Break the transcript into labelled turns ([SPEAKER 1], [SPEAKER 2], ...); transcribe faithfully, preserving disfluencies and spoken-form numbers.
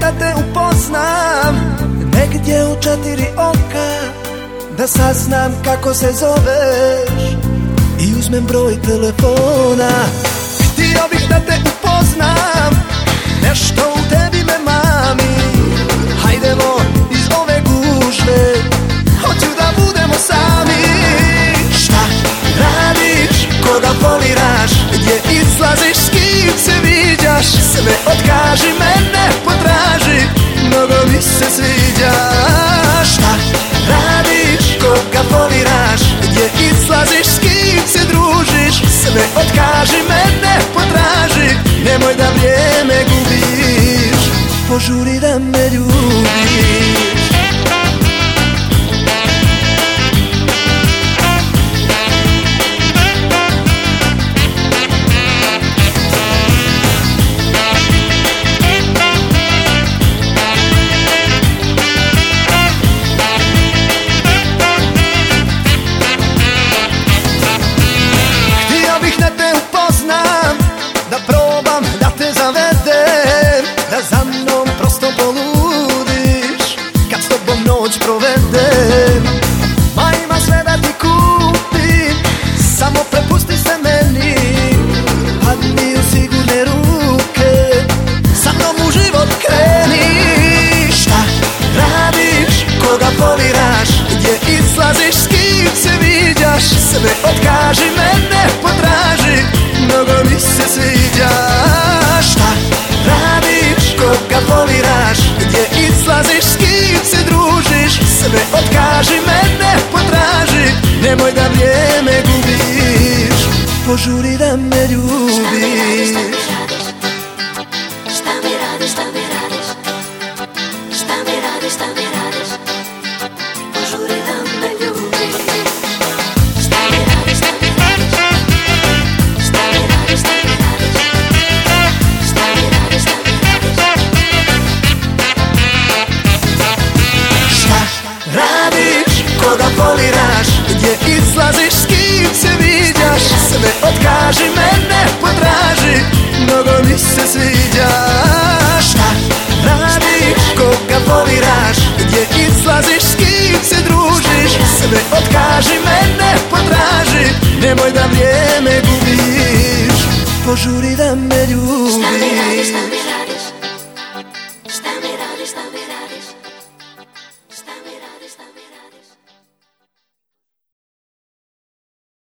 [SPEAKER 1] da te upoznam negdje u četiri oka, da saznam kako se zoveš i uzmem broj telefona. Htio bih da te upoznam, nešto u tebi me mami. Hajdemo iz ove gužve, hoću da budemo sami. Šta radiš, koga voliraš, gdje izlaziš, s kim se viđaš? Sve otkaži, mene potraži, mnogo mi se sviđaš. Šta radiš, koga voliraš, gdje izlaziš, s kim se družiš? Sve otkaži, mene potraži, nemoj da vrijeme gubiš, požuri da me ljubiš. Za mnom prosto poludiš kad s tobom noć provedem. Ma ima sve da ti kupim, samo prepusti se meni. Padni u sigurne ruke, sa mnom u život kreni. Šta radiš, koga voliraš, gdje izlaziš, s kim se viđaš? Sve otkaži, mene potraži, mnogo mi se sviđaš. Šta radiš, koga voliraš, gdje izlaziš, s kim se družiš? Sve otkaži, mene potraži, nemoj da vrijeme gubiš, požuri da me ljubiš.
[SPEAKER 2] Šta mi radiš, šta mi radiš, šta mi radiš, šta mi radiš, požuri da me ljubiš. Šta mi radiš, šta mi radiš, šta mi radiš, šta mi radiš, šta mi radiš, šta mi radiš.
[SPEAKER 1] Šta radiš, koga voliraš, gdje izlaziš, s kim se viđaš? Sve otkaži, mene potraži, mnogo mi se sviđaš. Šta radiš, koga voliraš, gdje izlaziš, s kim se družiš? Sve otkaži, mene potraži, nemoj da vrijeme gubiš, požuri da me ljubiš.
[SPEAKER 2] Šta mi radiš, šta mi radiš, šta mi radiš, šta mi radiš, šta mi radiš, šta mi